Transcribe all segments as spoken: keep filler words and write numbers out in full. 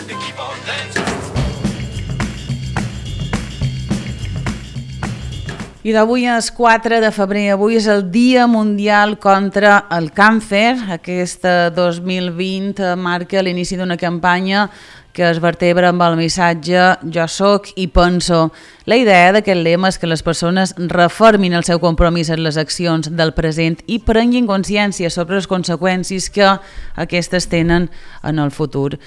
I d'avui és quatre de febrer, avui és el Dia Mundial contra el Càncer. Aquest dos mil vint marca l'inici d'una campanya que es vertebra amb el missatge Jo soc i penso. La idea d'aquest lema és que les persones reformin el seu compromís en les accions del present i prenguin consciència sobre les conseqüències que aquestes tenen en el futur.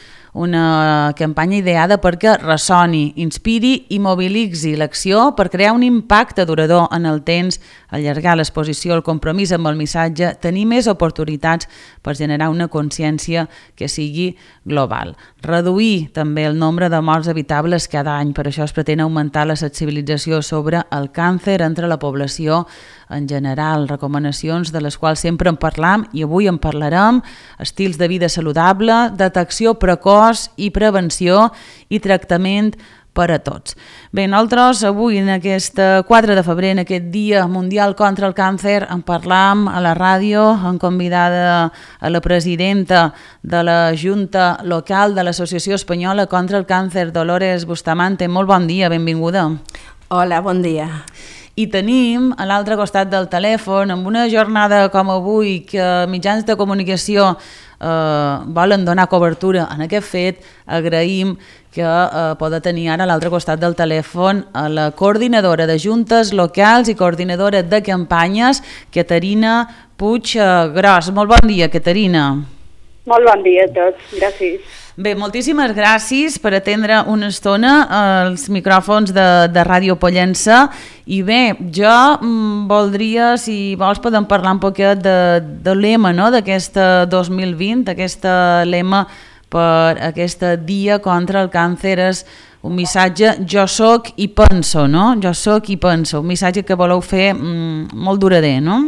Una campanya ideada perquè ressoni, inspiri i mobilitzi l'acció per crear un impacte durador en el temps, allargar l'exposició, el compromís amb el missatge, tenir més oportunitats per generar una consciència que sigui global. Reduir també el nombre de morts evitables cada any, per això es pretén augmentar la sensibilització sobre el càncer entre la població en general, recomanacions de les quals sempre en parlam i avui en parlarem, estils de vida saludable, detecció precoç i prevenció i tractament per a tots. Bé, nosaltres avui, en aquest quatre de febrer, en aquest Dia Mundial contra el Càncer, en parlam a la ràdio, en convidada a la presidenta de la Junta Local de l'Associació Espanyola contra el Càncer, Dolores Bustamante. Molt bon dia, benvinguda. Hola, bon dia. I tenim a l'altre costat del telèfon, amb una jornada com avui, que mitjans de comunicació eh, volen donar cobertura en aquest fet, agraïm que eh, poda tenir ara a l'altre costat del telèfon a la coordinadora de juntes locals i coordinadora de campanyes, Caterina Puig Gros. Molt bon dia, Caterina. Molt bon dia a tots, gràcies. Bé, moltíssimes gràcies per atendre una estona els micròfons de, de Ràdio Pollença. I bé, jo mm, voldria, si vols, podem parlar un poquet de, de lema, no?, d'aquest dos mil vint, aquest lema per aquest dia contra el càncer és un missatge jo soc i penso, no? Jo soc i penso, un missatge que voleu fer mm, molt durader, no?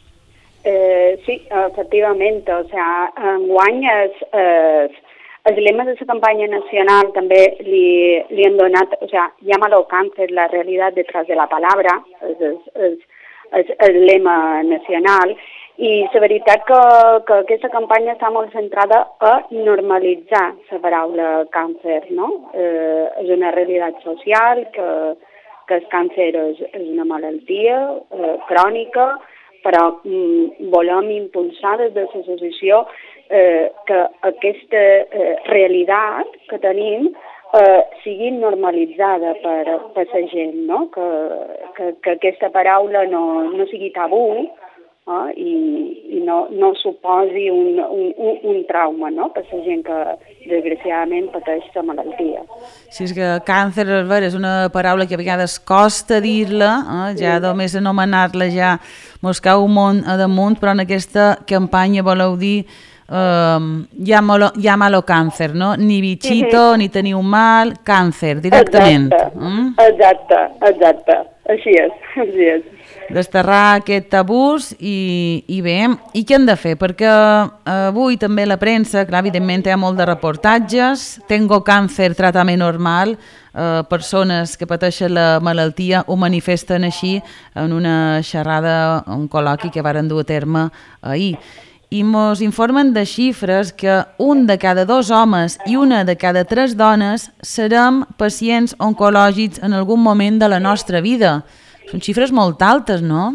Eh, sí, efectivament, o sea, enguany és... és els lemes de la campanya nacional també li, li han donat, o sea, llámalo cáncer, la realitat detrás de la palabra, és, és, és, és el lema nacional, i la veritat que, que aquesta campanya està molt centrada a normalitzar la paraula càncer, no? Eh, és una realitat social, que, que el càncer és, és una malaltia eh, crònica, però mm, volem impulsar des de l'associació Eh, que aquesta eh, realitat que tenim eh, sigui normalitzada per, per la gent, no? que, que, que aquesta paraula no, no sigui tabú eh, i, i no, no suposi un, un, un, un trauma, no? Per la gent que desgraciadament pateix la malaltia. Sí, és que càncer és una paraula que a vegades costa dir-la, eh? Ja sí. Només anomenar-la ja mos cau un món a damunt, però en aquesta campanya voleu dir Uh, llámalo, llámalo càncer, no? Ni bichito, uh-huh. ni teniu mal, càncer, directament. Exacte, mm? exacte, exacte, així és, així és. Desterrar aquest tabús i, i bé, i què hem de fer? Perquè avui també la premsa, clar, evidentment hi ha molt de reportatges, tengo càncer, tractament normal, eh, persones que pateixen la malaltia ho manifesten així en una xerrada, un col·loqui que varen dur a terme ahir. I ens informen de xifres que un de cada dos homes i una de cada tres dones serem pacients oncològics en algun moment de la nostra vida. Són xifres molt altes, no?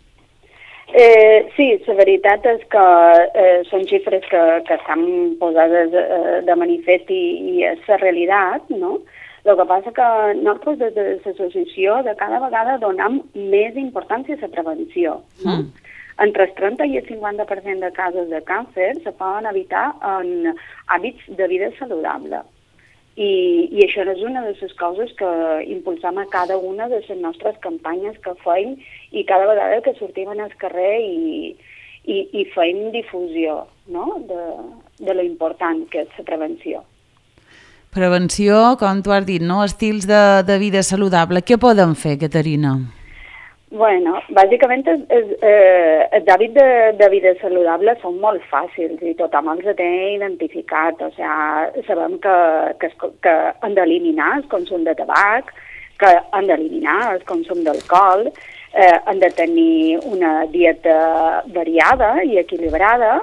Eh, sí, la veritat és que eh, són xifres que, que estan posades eh, de manifest i, i és la realitat, no? El que passa que nosaltres des de l'associació de cada vegada donem més importància a la prevenció, no? Mm. Entre el trenta i el cinquanta per cent de casos de càncer se poden evitar en hàbits de vida saludable. I, i això és una de les coses que impulsam a cada una de les nostres campanyes que feim i cada vegada que sortim al carrer i, i, i feim difusió, no? de, de lo important que és la prevenció. Prevenció, com tu has dit, no? Estils de, de vida saludable. Què podem fer, Caterina? Bueno, bàsicament els, els, eh, els hàbits de, de vida saludable són molt fàcils i tothom els té identificat. O sigui, sabem que, que, que han d'eliminar el consum de tabac, que han d'eliminar el consum d'alcohol, eh, han de tenir una dieta variada i equilibrada,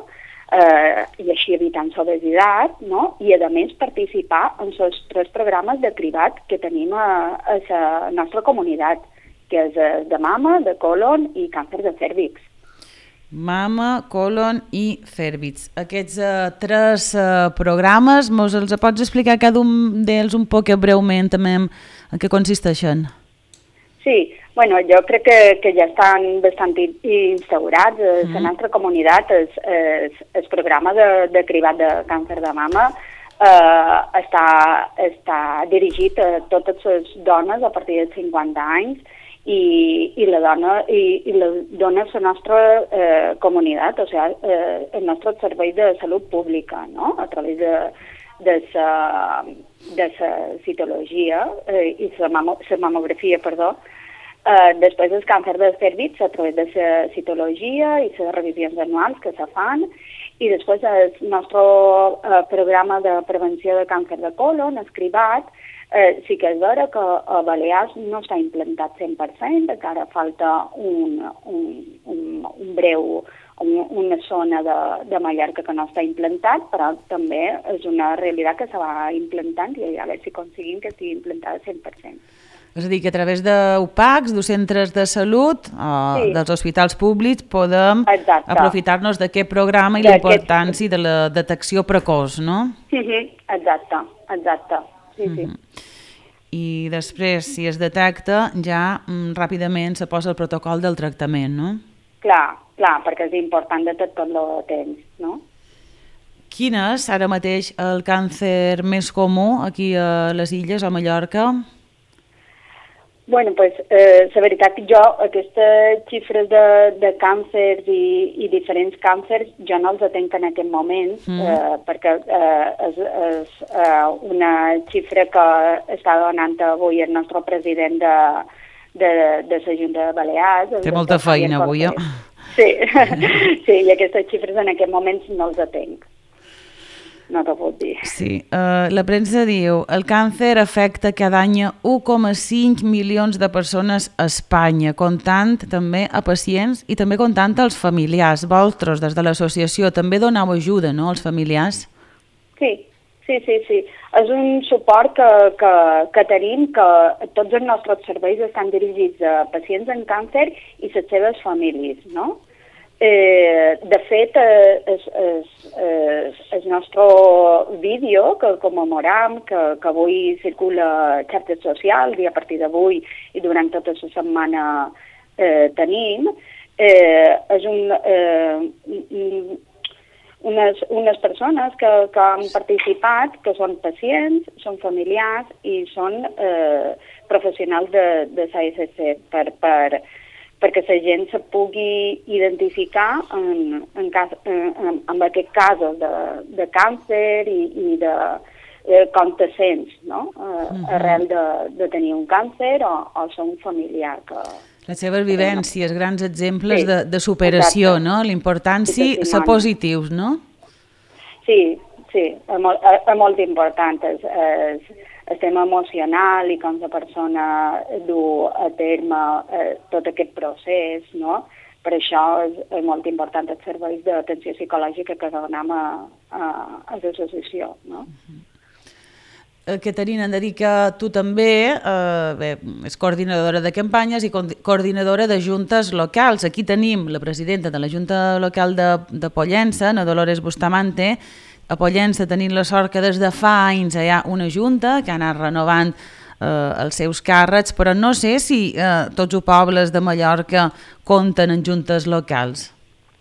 eh, i així evitant l'obesitat, no? I a més participar en els tres programes de cribat que tenim a, a la nostra comunitat, que és de mama, de colon i càncer de cèrvix. Mama, colon i cèrvix. Aquests uh, tres uh, programes, mos els pots explicar cada un d'ells un poc breument també en què consisteixen? Sí, bueno, jo crec que, que ja estan bastant instaurats. Mm. La nostra comunitat, el, el, el programa de, de cribat de càncer de mama eh, està, està dirigit a totes les dones a partir de cinquanta anys i, i la dona i, i la dona és la nostra eh, comunitat, o sigui, eh, el nostre servei de salut pública, no? A través de, de la de la citologia eh, i la mamo, mamografia, perdó. Eh, després el càncer de cèrvix a través de la citologia i les revisions anuals que se fan, i després el nostre eh, programa de prevenció de càncer de colon, el cribat. Eh, sí que és vera que a Balears no està implantat cent per cent, encara falta un, un, un, un breu, un, una zona de, de Mallorca que no està implantat, però també és una realitat que se va implantant i a veure si aconseguim que estigui implantada cent per cent. És a dir, que a través d'U P A Cs, de centres de salut, o sí. dels hospitals públics, podem Exacte. aprofitar-nos d'aquest programa i la importància de la detecció precoç, no? Sí, exacte, exacte. Sí, sí. Mm-hmm. I després, si es detecta, ja mm, ràpidament se posa el protocol del tractament, no? Clar, clar, perquè és important detectar-lo a temps, no? Quin és ara mateix el càncer més comú aquí a les Illes, a Mallorca? Bueno, pues, eh, la veritat que jo aquestes xifres de, de càncers i, i diferents càncers jo no els atenc en aquest moment, mm. eh, perquè eh, és, és eh, una xifra que està donant avui el nostre president de, de, de la Junta de Balears. Té molta feina avui, eh? Sí, sí, i aquestes xifres en aquest moment no els atenc. No t'ho puc dir. Sí, uh, la premsa diu el càncer afecta cada any u coma cinc milions de persones a Espanya, comptant també a pacients i també comptant als familiars. Vosaltres, des de l'associació, també doneu ajuda, no?, als familiars? Sí, sí, sí, sí. És un suport que, que, que tenim, que tots els nostres serveis estan dirigits a pacients amb càncer i les seves famílies, no? Eh, de fet, eh, és, és, és, el nostre vídeo que commemoram, que, que avui circula a xarxes socials i a partir d'avui i durant tota la setmana eh, tenim, eh, és un, eh, unes, unes persones que, que han participat, que són pacients, són familiars i són eh, professionals de, de l'A S C per... per perquè la gent se pugui identificar en, en, cas, en, en aquests casos de, de càncer i, i de, de com te sents, no? Uh-huh. Arrel de, de tenir un càncer o, o ser un familiar. Que, les seves vivències, grans exemples sí, de, de superació, exacte. No? L'importància és ser positius, no? Sí, sí, és molt, és molt important. És, és, el tema emocional i com la persona du a terme eh, tot aquest procés, no? Per això és, és molt important els serveis d'atenció psicològica que donem a, a, a l'associació, no? Uh-huh. Caterina, hem de dir que tu també eh, bé, és coordinadora de campanyes i coordinadora de juntes locals. Aquí tenim la presidenta de la Junta Local de, de Pollença, na Dolores Bustamante. A Pollença tenim la sort que des de fa anys hi ha una junta que ha anat renovant eh, els seus càrrecs, però no sé si eh, tots els pobles de Mallorca compten en juntes locals.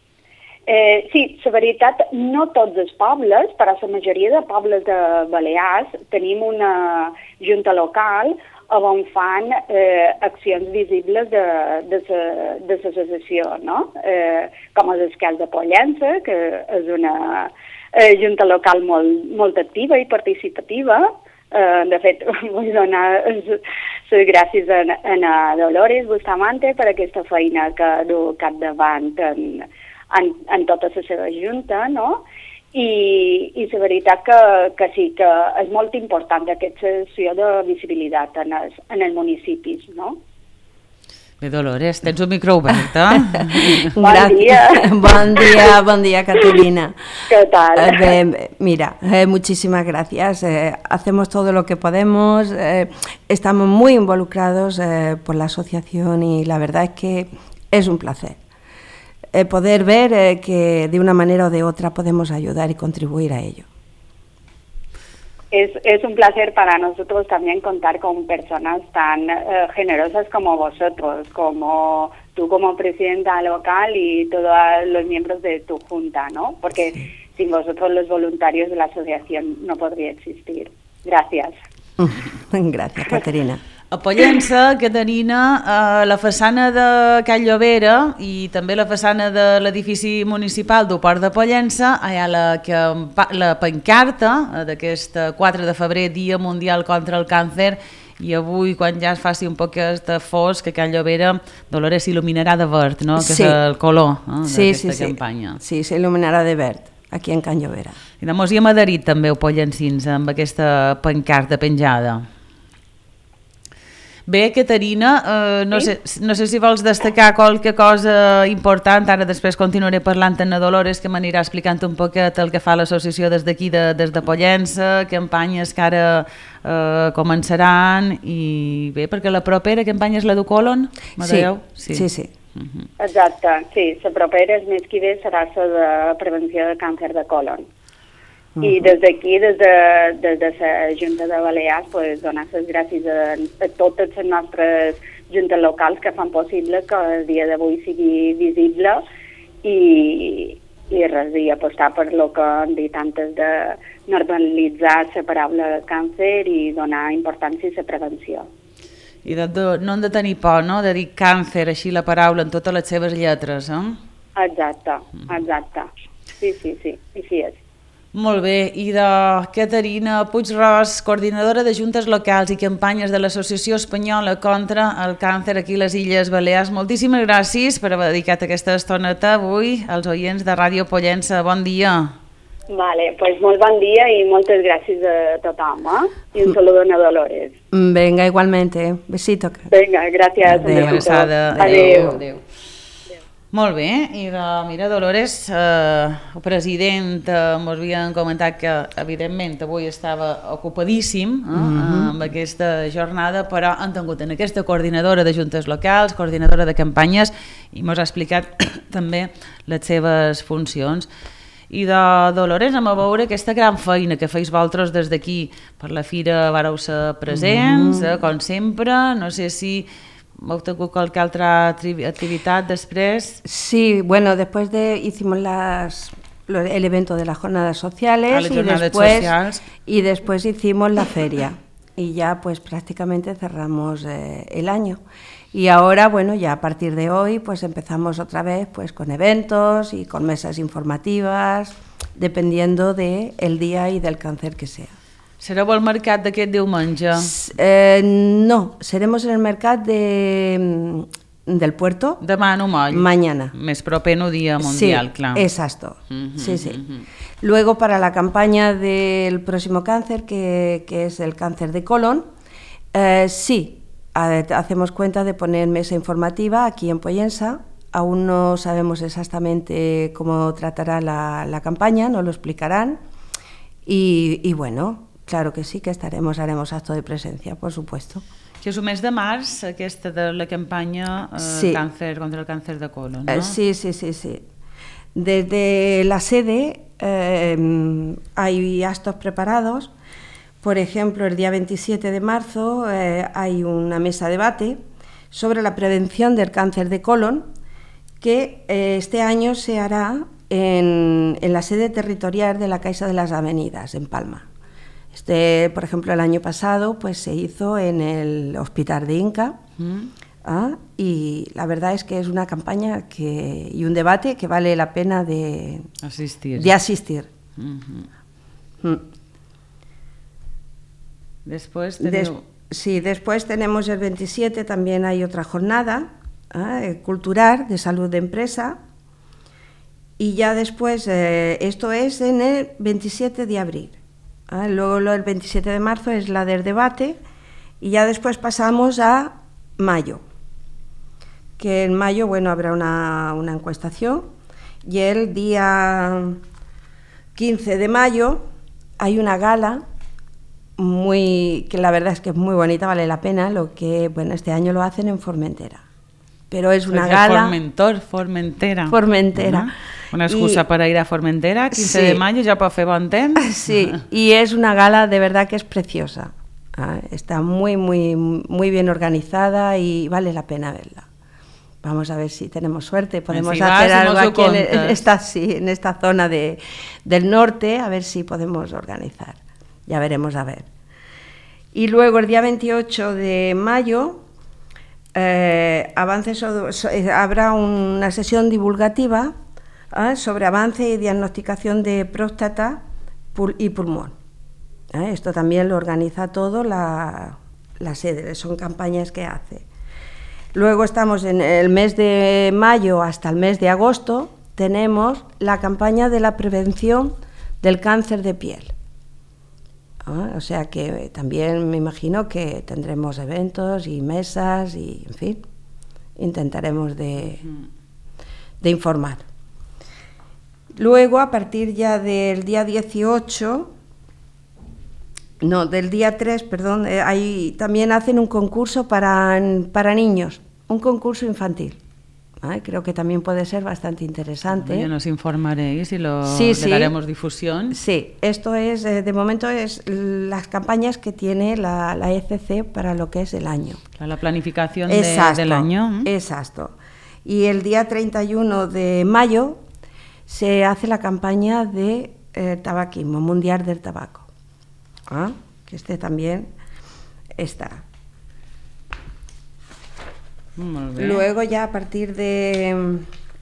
Eh, sí, la veritat, no tots els pobles, però la majoria de pobles de Balears tenim una junta local on fan eh, accions visibles de, de, de l'associació, no? Eh, com és el cas de Pollença, que és una eh, junta local molt, molt activa i participativa. Eh, de fet, vull donar les gràcies a, a Dolores Bustamante per aquesta feina que du capdavant en, en, en tota la seva junta, no? I, i la veritat que, que sí, que és molt important aquesta sessió de visibilitat en els, en els municipis, no? Bé, Dolores, tens un micro obert, eh? Bon día. Buen día, buen día, Caterina. ¿Qué tal? Eh, mira, eh, muchísimas gracias. Eh, hacemos todo lo que podemos. Eh, estamos muy involucrados eh, por la asociación y la verdad es que es un placer eh, poder ver eh, que de una manera o de otra podemos ayudar y contribuir a ello. Es, es un placer para nosotros también contar con personas tan eh, generosas como vosotros, como tú como presidenta local y todos los miembros de tu junta, ¿no? Porque sí. Sin vosotros los voluntarios de la asociación no podría existir. Gracias. Gracias, Caterina. A Pollença, Caterina, la façana de Can Llobera i també la façana de l'edifici municipal del Port de Pollença hi ha la, la pancarta d'aquest quatre de febrer, Dia Mundial contra el Càncer, i avui, quan ja es faci un poc de fosc, que Can Llobera, Dolores, s'il·luminarà de verd, no? Que sí. És el color eh, sí, d'aquesta sí, campanya. Sí, s'il·luminarà de verd, aquí en Can Llobera. I mos hi hem adherit també, a Pollencins, amb aquesta pancarta penjada. Bé, Caterina, eh, no, sí? sé, no sé si vols destacar qualque cosa important, ara després continuaré parlant amb la Dolores, que m'anirà explicant un poquet el que fa l'associació des d'aquí, de, des de Pollença, campanyes que ara eh, començaran, i bé, perquè la propera campanya és la d'Ucolon, m'adeu? Sí, sí, sí. Uh-huh. Exacte, sí, la propera el mes que ve serà la de prevenció de càncer de colon. I des d'aquí, des de, des de la Junta de Balears, pues, donar les gràcies a, a totes les nostres juntes locals que fan possible que el dia d'avui sigui visible i, i res, i apostar per el que han dit antes de normalitzar la paraula càncer i donar importància a la prevenció. I de, de, no hem de tenir por, no?, de dir càncer, així la paraula, en totes les seves lletres, eh? Exacte, exacte. Sí, sí, sí, així és. Molt bé, i de Caterina Puigros, coordinadora de Juntes Locals i Campanyes de l'Associació Espanyola contra el Càncer aquí a les Illes Balears. Moltíssimes gràcies per haver dedicat aquesta estoneta avui als oients de Ràdio Pollença. Bon dia. Vale, pues molt bon dia i moltes gràcies a tothom, eh? I un saludo a Dolores. Venga, igualmente. Besito. Venga, gràcies. Adéu. Adéu. Adéu. Adéu. Molt bé, i de, mira, Dolores, eh, el president eh, ens havien comentat que evidentment avui estava ocupadíssim eh, mm-hmm. amb aquesta jornada, però han tingut en aquesta coordinadora de juntes locals, coordinadora de campanyes, i ens ha explicat també les seves funcions. I de Dolores, anem a veure aquesta gran feina que feis vosaltres des d'aquí. Per la fira vareu ser presents, mm-hmm. eh, com sempre, no sé si... ¿Has tenido cualquier otra actividad después? Sí, bueno, después de hicimos las, los, el evento de las jornadas sociales, ah, y, después, sociales. y después hicimos la feria y ya pues prácticamente cerramos eh, el año. Y ahora, bueno, ya a partir de hoy pues empezamos otra vez pues con eventos y con mesas informativas, dependiendo del día y del cáncer que sea. ¿Sereu al mercat d'aquest diumenge? Eh, no, seremos en el mercat de, del puerto. Demà no moll. Mañana. Més proper no dia mundial, sí, clar. Exacto. Uh-huh, sí, sí. Uh-huh. Luego para la campaña del próximo cáncer, que, que es el cáncer de colon, eh, sí, hacemos cuenta de poner mesa informativa aquí en Pollença. Aún no sabemos exactamente cómo tratará la, la campaña, nos lo explicarán. Y, y bueno... Claro que sí, que estaremos, haremos acto de presencia, por supuesto. Que és el mes de març, aquesta de la campanya eh, sí. cáncer, contra el cáncer de colon, ¿no? Eh, sí, sí, sí, sí. Desde la sede eh, hay actos preparados. Por ejemplo, el día veintisiete de marzo eh, hay una mesa de debate sobre la prevención del cáncer de colon que eh, este año se hará en, en la sede territorial de la Caixa de las Avenidas, en Palma. Este, por ejemplo, el año pasado pues, se hizo en el Hospital de Inca mm. ¿ah? Y la verdad es que es una campaña que, y un debate que vale la pena de asistir. De asistir. Mm-hmm. Mm. Después, teniu... Des, sí, después tenemos el veintisiete, también hay otra jornada ¿eh? cultural de salud de empresa. Y ya después, eh, esto es en el veintisiete de abril. ¿eh? Luego lo del veintisiete de marzo es la del debate y ya después pasamos a mayo. que en mayo, bueno, habrá una, una encuestación y el día quince de mayo hay una gala muy, que la verdad es que es muy bonita, vale la pena, lo que, bueno, este año lo hacen en Formentera. Pero es una gala... Formentor, Formentera. Formentera. Uh-huh. Una excusa I, para ir a Formentera, quince sí. de mayo, ja pot fer bon temps. Sí, y es una gala de verdad que es preciosa. ¿eh? Está muy, muy, muy bien organizada y vale la pena verla. Vamos a ver si tenemos suerte, podemos si hacer vas, algo aquí en, en, esta, sí, en esta zona de, del norte, a ver si podemos organizar. Ya veremos, a ver. Y luego el día veintiocho de mayo eh, avance so, so, eh, habrá una sesión divulgativa ¿eh? sobre avance y diagnosticación de próstata pul y pulmón. ¿eh? Esto también lo organiza todo la, la sede, son campañas que hace. Luego estamos en el mes de mayo hasta el mes de agosto, tenemos la campaña de la prevención del cáncer de piel. ¿Ah? O sea que también me imagino que tendremos eventos y mesas y, en fin, intentaremos de, de informar. Luego, a partir ya del día dieciocho, no, del día tres, perdón, eh, ahí también hacen un concurso para, para niños, un concurso infantil. ¿eh? Creo que también puede ser bastante interesante. Bueno, nos informaréis y lo, sí, le sí. daremos difusión. Sí, esto es, eh, de momento, es las campañas que tiene la, la E C C para lo que es el año. La planificación de, del año. ¿eh? Exacto. Y el día treinta y uno de mayo se hace la campaña de eh, tabaquismo, mundial del tabaco. ¿Ah? Que este también está. Luego ya a partir de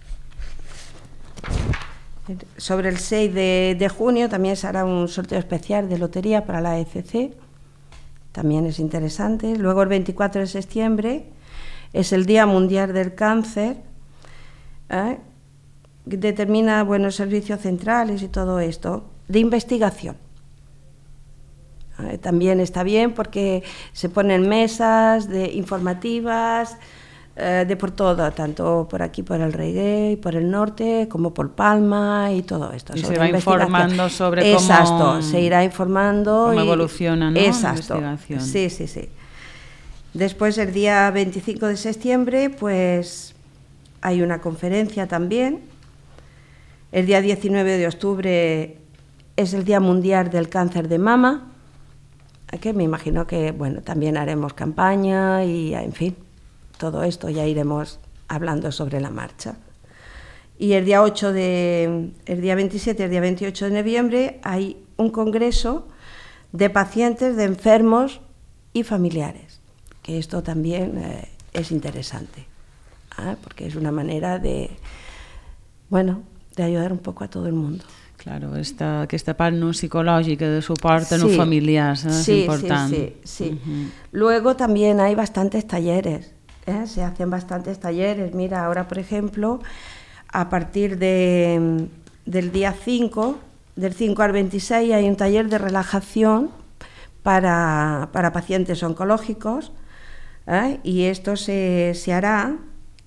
sobre el seis de, de junio también se hará un sorteo especial de lotería para la E C C, también es interesante. Luego el veinticuatro de septiembre es el Día Mundial del Cáncer, ¿eh? Determina buenos servicios centrales y todo esto, de investigación. ¿eh? También está bien porque se ponen mesas de informativas, de por todo, tanto por aquí por el Reguer, por el norte, como por Palma y todo esto. Y se va informando sobre cómo... Exacto, se irá informando. Cómo y... evoluciona, ¿no? Exacto. La investigación. Sí, sí, sí. Después, el día veinticinco de septiembre, pues hay una conferencia también. El día diecinueve de octubre es el Día Mundial del Cáncer de Mama, que me imagino que, bueno, también haremos campaña y, en fin, todo esto ya iremos hablando sobre la marcha. Y el día ocho de, el día veintisiete, el día veintiocho de noviembre hay un congreso de pacientes, de enfermos y familiares, que esto también eh, es interesante, ¿eh? porque es una manera de, bueno, de ayudar un poco a todo el mundo. Claro, esta, aquesta part no psicològica de suport a sí, no familiars eh, sí, es importante. Sí, sí, sí. Uh-huh. Luego también hay bastantes talleres. ¿Eh? Se hacen bastantes talleres. Mira, ahora por ejemplo, a partir de, del día cinco, del cinco al veintiséis, hay un taller de relajación para, para pacientes oncológicos, ¿eh? y esto se, se hará,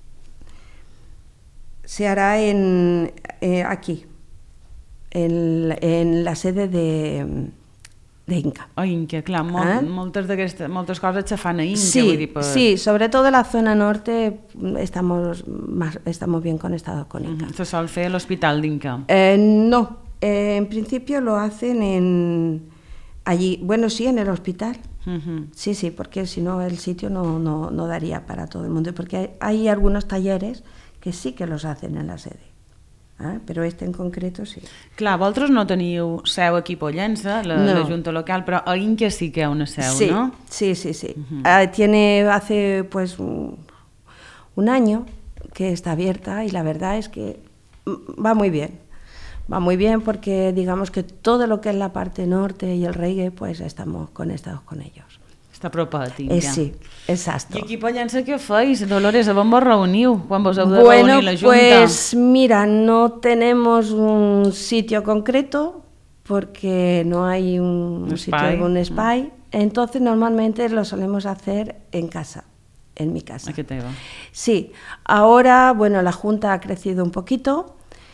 se hará en, eh, aquí, en, en la sede de... d'Inca. A Inca, clar, molt, eh? moltes, moltes coses se fan a Inca. Sí, vull dir, per... sí, sobre todo la zona norte estamos, más, estamos bien conectados con Inca. Uh-huh. Se sol fer a l'hospital d'Inca. Eh, no, eh, en principio lo hacen en allí, bueno, sí, en el hospital. Uh-huh. Sí, sí, porque si no el sitio no, no, no daría para todo el mundo, porque hay, hay algunos talleres que sí que los hacen en la sede. Ah, però este en concreto sí. Clar, vosaltres no teniu seu aquí a Pollença, la, no. la Junta Local, però a Inca sí que hi ha una seu, sí, ¿no? Sí, sí, sí. Uh-huh. uh, tiene hace pues un, un año que está abierta y la verdad es que va muy bien. Va muy bien porque digamos que todo lo que es la parte norte y el Reguer pues estamos conectados con ellos. Està apropat, Inca. Eh, sí, exacto. I aquí a Pollença què feis, Dolores? A on vos reuniu? Quan vos heu de bueno, reunir la Junta? Pues mira, no tenemos un sitio concreto porque no hay un, un sitio, un spy. Entonces normalmente lo solemos hacer en casa, en mi casa. Aquí te va. Sí, ahora, bueno, la Junta ha crecido un poquito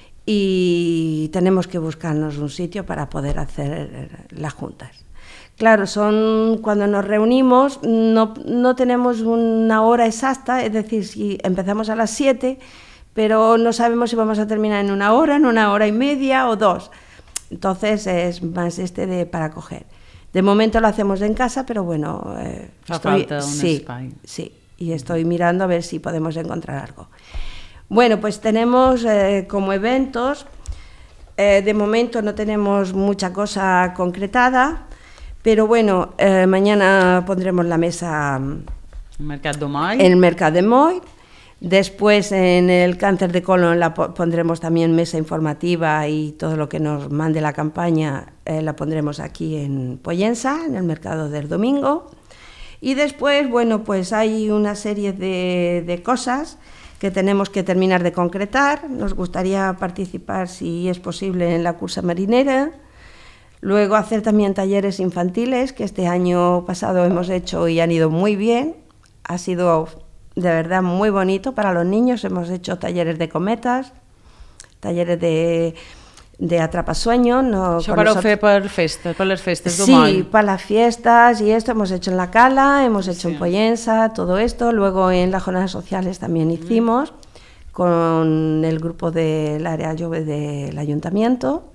y tenemos que buscarnos un sitio para poder hacer las juntas. Claro, son cuando nos reunimos, no, no tenemos una hora exacta, es decir, si empezamos a las siete, pero no sabemos si vamos a terminar en una hora, en una hora y media o dos. Entonces es más este de para coger. De momento lo hacemos en casa, pero bueno, eh, Fa estoy, falta un sí, espai. sí, y estoy mirando a ver si podemos encontrar algo. Bueno, pues tenemos eh, como eventos, eh, de momento no tenemos mucha cosa concretada, pero bueno, eh, mañana pondremos la mesa El Mercat de Moll. en el Mercat de Moll. Después en el cáncer de colon la pondremos también mesa informativa y todo lo que nos mande la campaña eh, la pondremos aquí en Pollensa, en el mercado del domingo. Y después, bueno, pues hay una serie de, de cosas que tenemos que terminar de concretar. Nos gustaría participar, si es posible, en la cursa marinera. Luego hacer también talleres infantiles, que este año pasado hemos hecho y han ido muy bien. Ha sido de verdad muy bonito para los niños. Hemos hecho talleres de cometas, talleres de, de atrapasueños. No, Això vareu fer per festes, per les festes de Sí, Moll. para las fiestas y esto hemos hecho en La Cala, hemos hecho Sí. en Pollensa, todo esto. Luego en las jornadas sociales también hicimos mm. con el grupo del área Jove del ayuntamiento.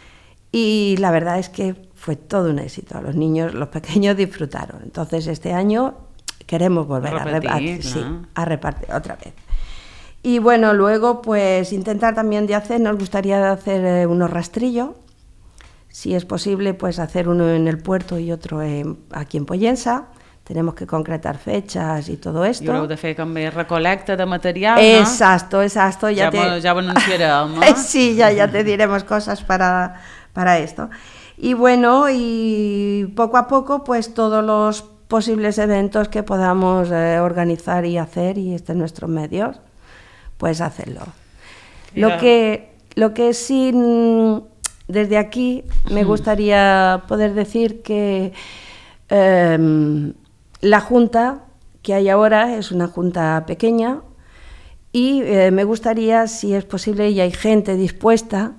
Y la verdad es que fue todo un éxito. Los niños, los pequeños disfrutaron. Entonces este año queremos volver a repetir, a, Repetir, sí, ¿no? a repartir otra vez. Y bueno, luego pues intentar también de hacer, nos gustaría hacer eh, unos rastrillos, si es posible pues hacer uno en el puerto y otro en, aquí en Pollensa. Tenemos que concretar fechas y todo esto. I haureu de fer també recolecta de material, no? Exacto, exacto. Ya, Ja, te... ho- ja ho anunciarem, no? Sí, ya, ya te diremos cosas para, para esto. Y bueno, y poco a poco, pues todos los posibles eventos que podamos eh, organizar y hacer, y estén en nuestros medios, pues hacerlo. Mira. Lo que, lo que sí, mm, desde aquí, me gustaría poder decir que eh, la Junta que hay ahora es una Junta pequeña, y eh, me gustaría, si es posible, y hay gente dispuesta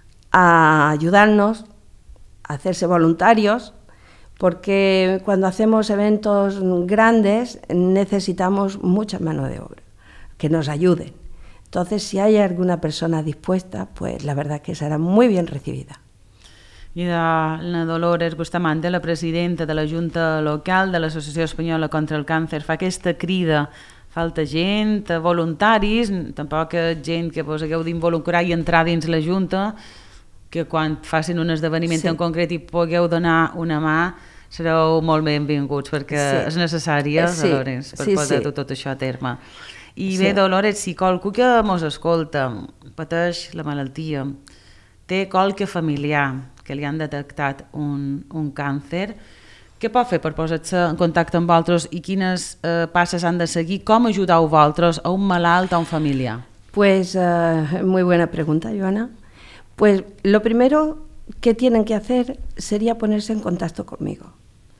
a ayudarnos, a hacerse voluntarios, porque cuando hacemos eventos grandes necesitamos mucha mano de obra, que nos ayuden. Entonces, si hay alguna persona dispuesta, pues la verdad que será muy bien recibida. I de la Dolores Bustamante, la presidenta de la Junta Local de l'Associació Espanyola contra el Càncer, fa aquesta crida. Falta gent, voluntaris, tampoc gent que vos hagueu d'involucrar i entrar dins la Junta, que quan facin un esdeveniment Sí. en concret i pugueu donar una mà, sereu molt benvinguts, perquè Sí. és necessària, Sí. Dolores, per Sí, poder sí. tot això a terme. I Sí. bé, Dolores, si qualcú que mos escolta pateix la malaltia, té qualque familiar que li han detectat un, un càncer, què pot fer per posar-se en contacte amb vosaltres i quines eh, passes han de seguir? Com ajudeu vosaltres a un malalt, a un familiar? Pues uh, muy buena pregunta, Joana. Pues lo primero que tienen que hacer sería ponerse en contacto conmigo.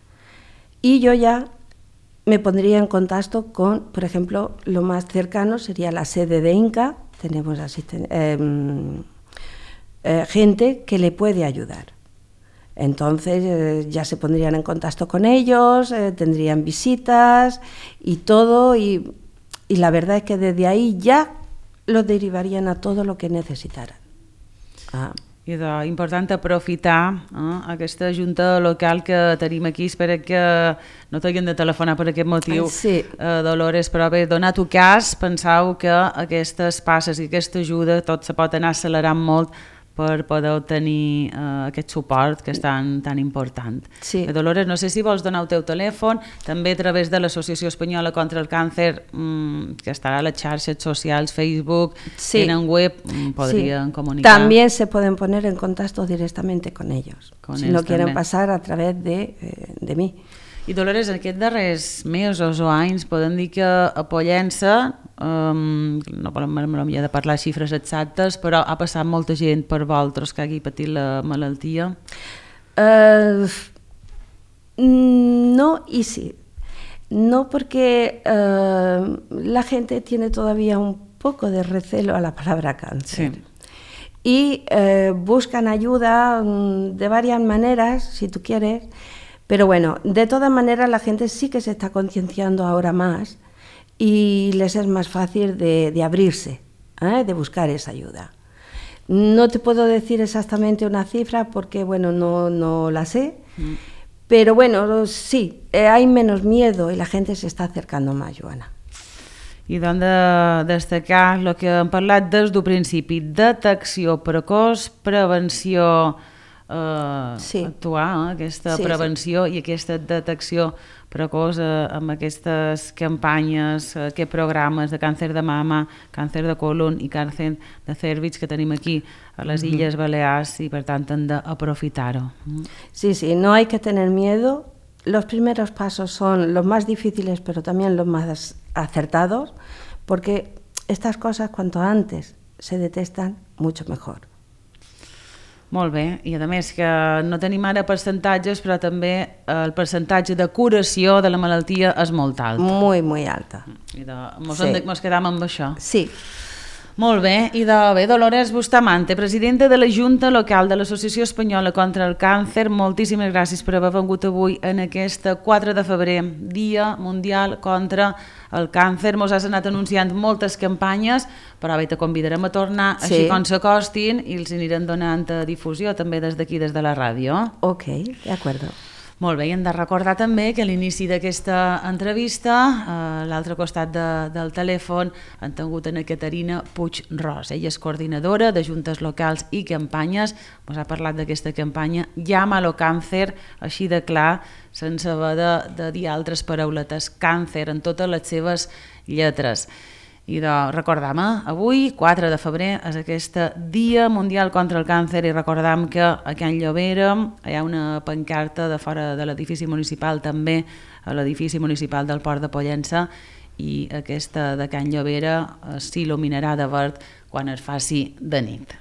Y yo ya me pondría en contacto con, por ejemplo, lo más cercano sería la sede de INCA. Tenemos asisten- eh, eh, gente que le puede ayudar. Entonces eh, ya se pondrían en contacto con ellos, eh, tendrían visitas y todo, y, y la verdad es que desde ahí ya los derivarían a todo lo que necesitaran. Ah. I de, important aprofitar eh, aquesta junta local que tenim aquí. Espero que no t'hagin de telefonar per aquest motiu, Ai, sí. eh, Dolores, però bé, donat el cas, penseu que aquestes passes i aquesta ajuda tot se pot anar accelerant molt per poder obtenir eh, aquest suport que és tan, tan important. Sí. Eh, Dolores, no sé si vols donar el teu telèfon, també a través de l'Associació Espanyola contra el Càncer, mmm, que estarà a les xarxes socials, Facebook, Sí. tenen web, mm, podrien sí. comunicar. También se pueden poner en contacto directamente con ellos, Con si ells no quieren també. pasar a través de, eh, de mí. I Dolores, en aquests darrers mesos o anys podem dir que a Pollensa, um, no volem de parlar xifres exactes, però ha passat molta gent per vosaltres que hagi patit la malaltia. Uh, no y sí. No, porque eh, la gente tiene todavía un poco de recelo a la palabra cáncer. Sí. Y eh, buscan ayuda mm, de varias maneras, si tú quieres, pero bueno, de todas maneras la gente sí que se está concienciando ahora más y les es más fácil de, de abrirse, ¿eh? De buscar esa ayuda. No te puedo decir exactamente una cifra porque, bueno, no, no la sé, mm. Pero bueno, sí, eh, hay menos miedo i la gent s'està acercando més, Joana. I doncs de destacar el que hem parlat des del principi, detecció precoç, prevenció, eh, sí. actuar, eh, aquesta sí, prevenció sí. i aquesta detecció precoç eh, amb aquestes campanyes, eh, aquests programes de càncer de mama, càncer de colon i càncer de cèrvix que tenim aquí a les mm-hmm. Illes Balears i per tant hem d'aprofitar-ho. Mm. Sí, sí, no hay que tener miedo. Los primeros pasos son los más difíciles pero también los más acertados porque estas cosas cuanto antes se detectan mucho mejor. Molt bé, i a més que no tenim ara percentatges, però també el percentatge de curació de la malaltia és molt alt. Muy, muy alta. I de, mos, sí. de, mos quedam amb això. Sí. Molt bé, i de bé, Dolores Bustamante, presidenta de la Junta Local de l'Associació Espanyola contra el Càncer, moltíssimes gràcies per haver vengut avui en aquest quatre de febrer, Dia Mundial contra el Càncer. Mos has anat anunciant moltes campanyes, però bé, te convidarem a tornar, sí. Així com s'acostin, i els anirem donant difusió també des d'aquí, des de la ràdio. Ok, de acuerdo. Molt bé, i hem de recordar també que a l'inici d'aquesta entrevista, a l'altre costat de, del telèfon, han tingut a Caterina Puig-Ros. Ella és coordinadora de juntes locals i campanyes. Ens ha parlat d'aquesta campanya Llámalo Cáncer, així de clar, sense haver de, de dir altres parauletes, càncer en totes les seves lletres. I de, recordam, eh? Avui, quatre de febrer, és aquest Dia Mundial contra el Càncer i recordam que a Can Llobera hi ha una pancarta de fora de l'edifici municipal, també a l'edifici municipal del Port de Pollença, i aquesta de Can Llobera s'il·luminarà de verd quan es faci de nit.